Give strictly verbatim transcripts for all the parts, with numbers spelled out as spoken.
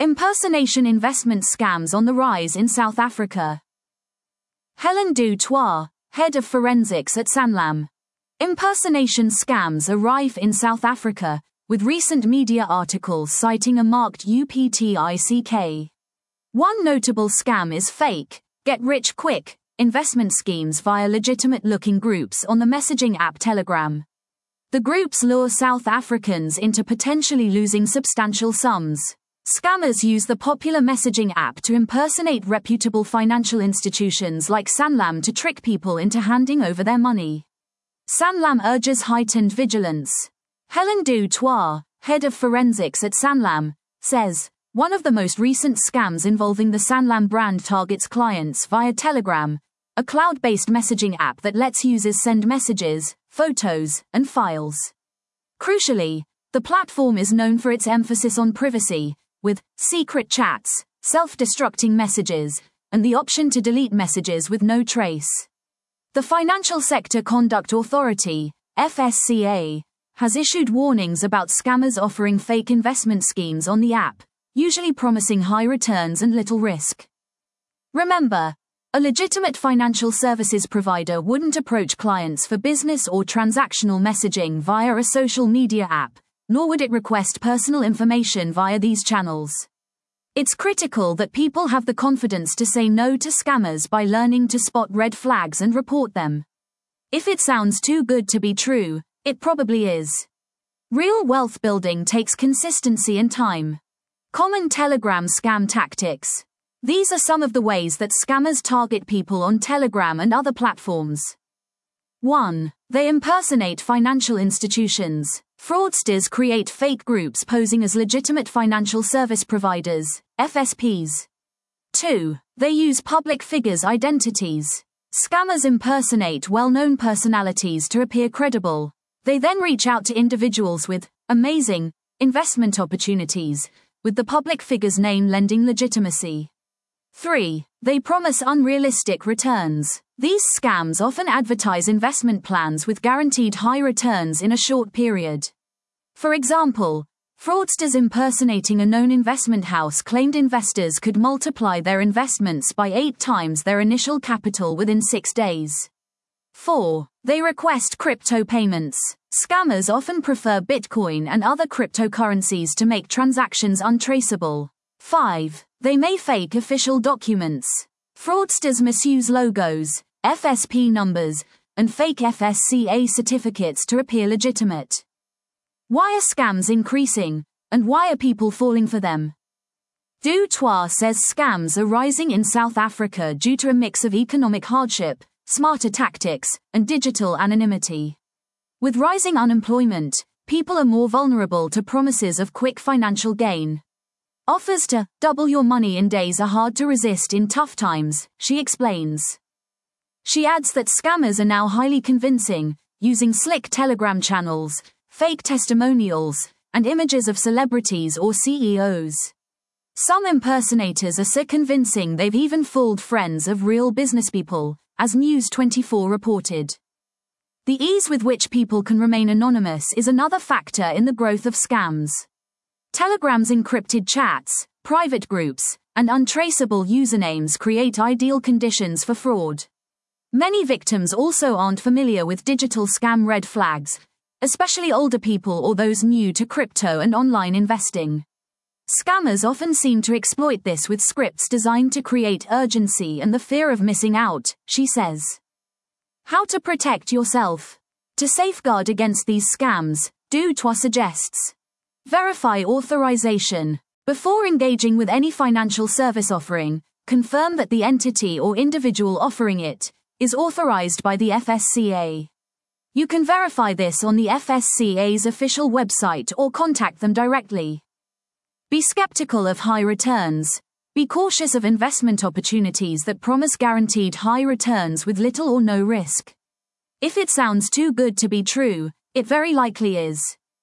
Impersonation investment scams on the rise in South Africa. Helen du Toit, head of forensics at Sanlam. Impersonation scams are rife in South Africa, with recent media articles citing a marked uptick. One notable scam is fake, get-rich-quick, investment schemes via legitimate-looking groups on the messaging app Telegram. The groups lure South Africans into potentially losing substantial sums. Scammers use the popular messaging app to impersonate reputable financial institutions like Sanlam to trick people into handing over their money. Sanlam urges heightened vigilance. Helen du Toit, head of forensics at Sanlam, says, one of the most recent scams involving the Sanlam brand targets clients via Telegram, a cloud-based messaging app that lets users send messages, photos, and files. Crucially, the platform is known for its emphasis on privacy, with secret chats, self-destructing messages, and the option to delete messages with no trace. The Financial Sector Conduct Authority, F S C A, has issued warnings about scammers offering fake investment schemes on the app, usually promising high returns and little risk. Remember, a legitimate financial services provider wouldn't approach clients for business or transactional messaging via a social media app, nor would it request personal information via these channels. It's critical that people have the confidence to say no to scammers by learning to spot red flags and report them. If it sounds too good to be true, it probably is. Real wealth building takes consistency and time. Common Telegram scam tactics. These are some of the ways that scammers target people on Telegram and other platforms. one. They impersonate financial institutions. Fraudsters create fake groups posing as legitimate financial service providers, F S Ps. two. They use public figures' identities. Scammers impersonate well-known personalities to appear credible. They then reach out to individuals with amazing investment opportunities, with the public figure's name lending legitimacy. three. They promise unrealistic returns. These scams often advertise investment plans with guaranteed high returns in a short period. For example, fraudsters impersonating a known investment house claimed investors could multiply their investments by eight times their initial capital within six days. four. They request crypto payments. Scammers often prefer Bitcoin and other cryptocurrencies to make transactions untraceable. five. They may fake official documents. Fraudsters misuse logos, F S P numbers, and fake F S C A certificates to appear legitimate. Why are scams increasing, and why are people falling for them? Du Toit says scams are rising in South Africa due to a mix of economic hardship, smarter tactics, and digital anonymity. With rising unemployment, people are more vulnerable to promises of quick financial gain. Offers to double your money in days are hard to resist in tough times, she explains. She adds that scammers are now highly convincing, using slick Telegram channels, fake testimonials, and images of celebrities or C E Os. Some impersonators are so convincing they've even fooled friends of real businesspeople, as News twenty-four reported. The ease with which people can remain anonymous is another factor in the growth of scams. Telegram's encrypted chats, private groups, and untraceable usernames create ideal conditions for fraud. Many victims also aren't familiar with digital scam red flags, especially older people or those new to crypto and online investing. Scammers often seem to exploit this with scripts designed to create urgency and the fear of missing out, she says. How to protect yourself? To safeguard against these scams, Du Toit suggests: verify authorization. Before engaging with any financial service offering, confirm that the entity or individual offering it is authorized by the F S C A. You can verify this on the F S C A's official website or contact them directly. Be skeptical of high returns. Be cautious of investment opportunities that promise guaranteed high returns with little or no risk. If it sounds too good to be true, it very likely is.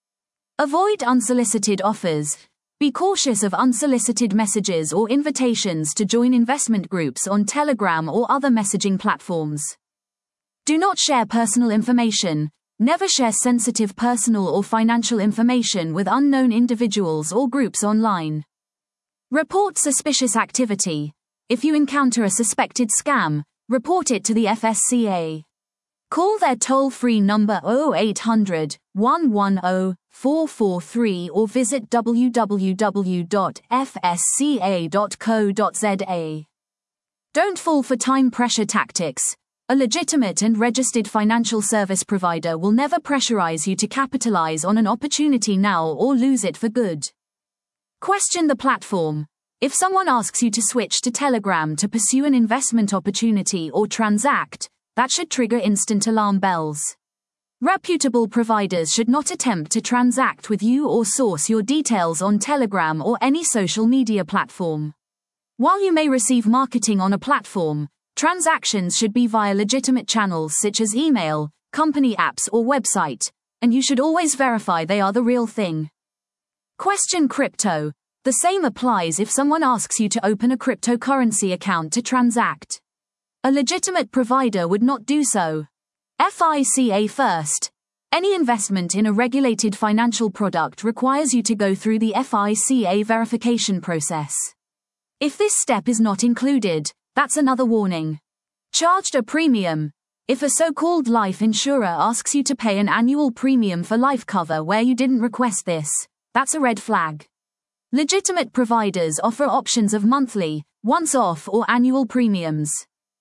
Avoid unsolicited offers. Be cautious of unsolicited messages or invitations to join investment groups on Telegram or other messaging platforms. Do not share personal information. Never share sensitive personal or financial information with unknown individuals or groups online. Report suspicious activity. If you encounter a suspected scam, report it to the F S C A. Call their toll-free number oh eight hundred, one one oh, four four three or visit w w w dot f s c a dot co dot z a. Don't fall for time pressure tactics. A legitimate and registered financial service provider will never pressurize you to capitalize on an opportunity now or lose it for good. Question the platform. If someone asks you to switch to Telegram to pursue an investment opportunity or transact, that should trigger instant alarm bells. Reputable providers should not attempt to transact with you or source your details on Telegram or any social media platform. While you may receive marketing on a platform, transactions should be via legitimate channels such as email, company apps or website, and you should always verify they are the real thing. Question crypto. The same applies if someone asks you to open a cryptocurrency account to transact. A legitimate provider would not do so. F I C A first. Any investment in a regulated financial product requires you to go through the F I C A verification process. If this step is not included, that's another warning. Charged a premium. If a so-called life insurer asks you to pay an annual premium for life cover where you didn't request this, that's a red flag. Legitimate providers offer options of monthly, once-off or annual premiums.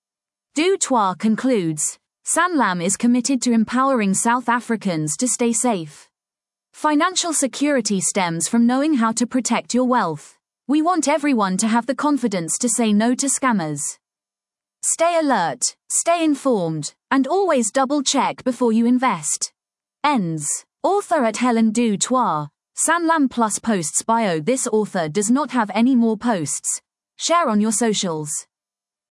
Du Toit concludes, Sanlam is committed to empowering South Africans to stay safe. Financial security stems from knowing how to protect your wealth. We want everyone to have the confidence to say no to scammers. Stay alert, stay informed, and always double-check before you invest. Ends. Author at Helen Du Toit. Sanlam Plus posts bio. This author does not have any more posts. Share on your socials.